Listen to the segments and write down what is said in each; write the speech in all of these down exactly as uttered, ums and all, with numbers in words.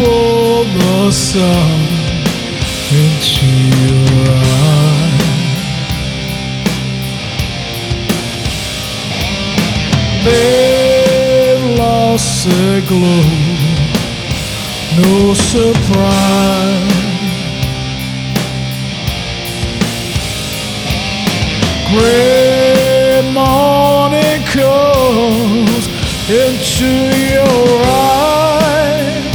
pull the sun into your eyes. They've lost their glow, no surprise. Great morning comes into your eyes.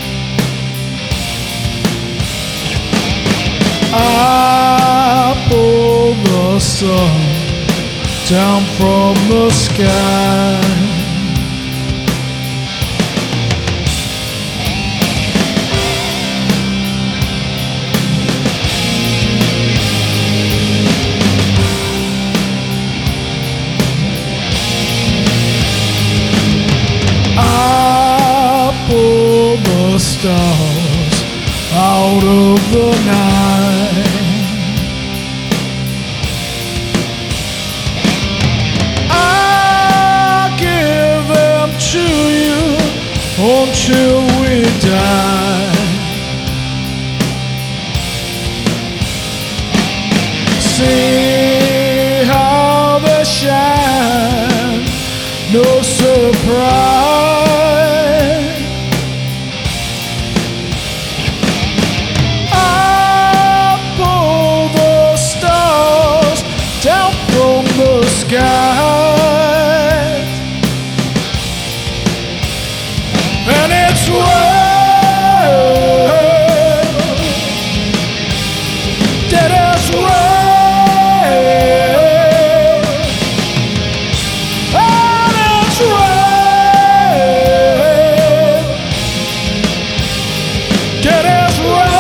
I pull the sun down from the sky. The stars out of the night. I give them to you until we die. See how they shine, no surprise. Down from the sky, and it's rain, that is rain, and it's rain, that is rain.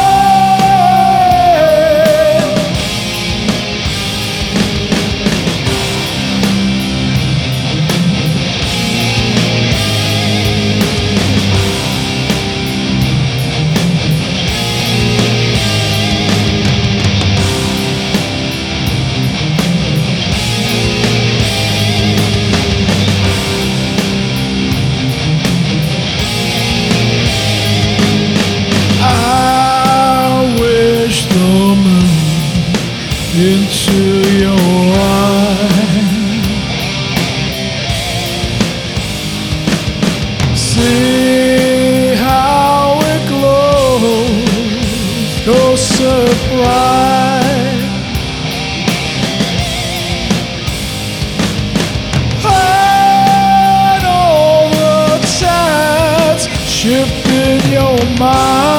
Into your eyes, see how it glows, no surprise. And all the tides shift in your mind.